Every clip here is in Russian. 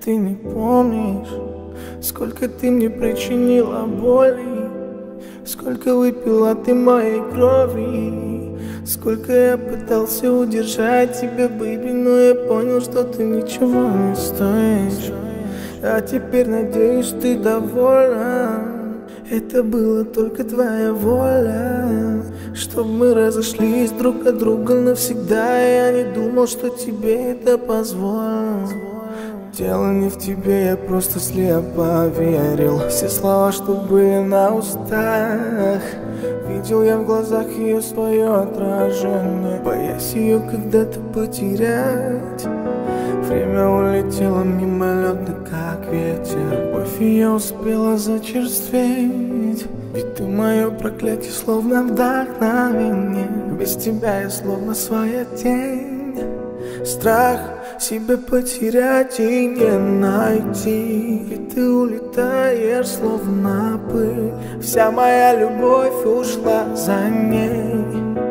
Ты не помнишь, сколько ты мне причинила боли, сколько выпила ты моей крови, сколько я пытался удержать тебя, бэйби, но я понял, что ты ничего не стоишь. А теперь, надеюсь, ты довольна. Это была только твоя воля, чтоб мы разошлись друг от друга навсегда. Я не думал, что тебе это позволю. Дело не в тебе, я просто слепо верил. Все слова, что были на устах, видел я в глазах ее свое отражение, боясь ее когда-то потерять. Время улетело мимолетно, как ветер. Любовь ее успела зачерстветь. Ведь ты мое проклятие, словно вдохновение. Без тебя я словно своя тень. Страх себя потерять и не найти. Ведь ты улетаешь, словно пыль. Вся моя любовь ушла за ней.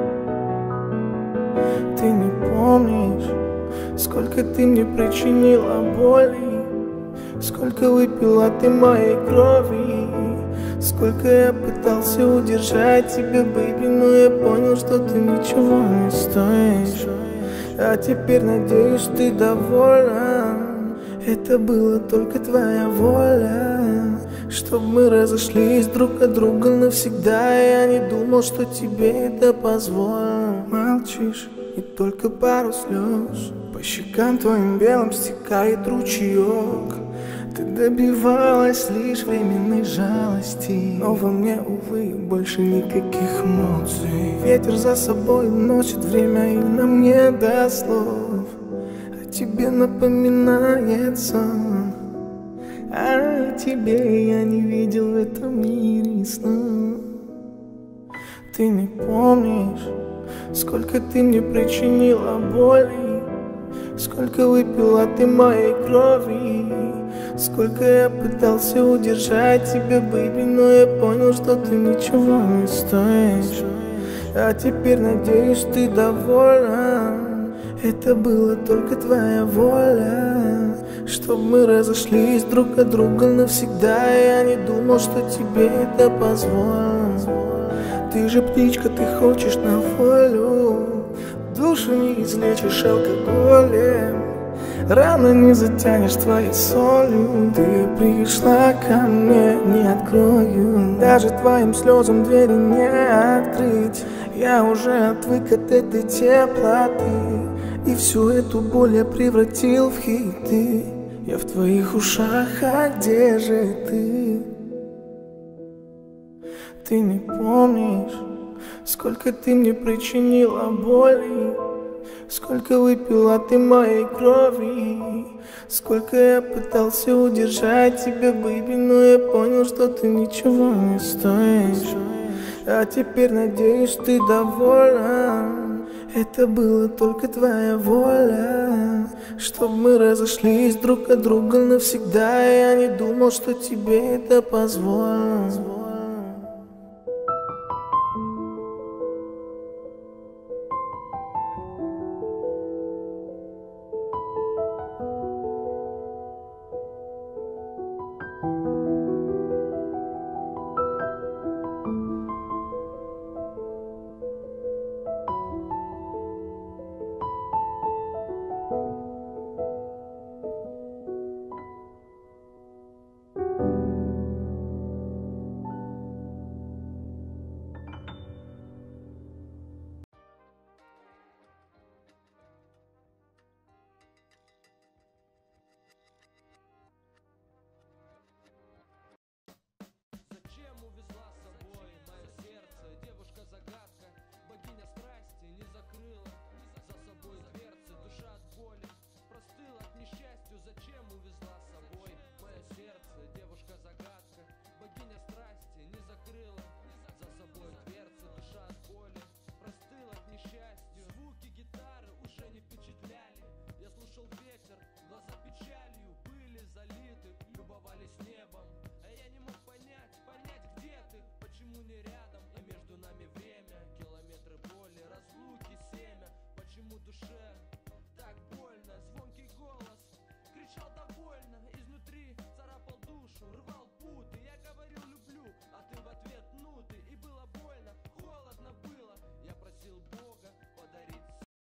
Ты не помнишь, сколько ты мне причинила боли, сколько выпила ты моей крови, сколько я пытался удержать тебя, бэйби, но я понял, что ты ничего не стоишь. А теперь, надеюсь, ты довольна. Это была только твоя воля, чтоб мы разошлись друг от друга навсегда. Я не думал, что тебе это позволю. Молчишь, и только пару слез по щекам твоим белым стекает ручеек. Ты добивалась лишь временной жалости, но во мне, увы, больше никаких эмоций. Ветер за собой уносит время, и на мне до слов о тебе напоминает сон. А тебе я не видел в этом мире сна. Ты не помнишь, сколько ты мне причинила боли, сколько выпила ты моей крови, сколько я пытался удержать тебя, бэйби, но я понял, что ты ничего не стоишь. А теперь, надеюсь, ты довольна. Это была только твоя воля, чтоб мы разошлись друг от друга навсегда. Я не думал, что тебе это позволю. Ты же птичка, ты хочешь на волю, душу не излечишь алкоголем, рано не затянешь твоей солью. Ты пришла ко мне, не открою, даже твоим слезам двери не открыть. Я уже отвык от этой теплоты, и всю эту боль я превратил в хиты. Я в твоих ушах, а где же ты? Ты не помнишь, сколько ты мне причинила боли, сколько выпила ты моей крови, сколько я пытался удержать тебя, бэйби, но я понял, что ты ничего не стоишь. А теперь, надеюсь, ты довольна. Это была только твоя воля, чтоб мы разошлись друг от друга навсегда. Я не думал, что тебе это позволю. Зачем увезла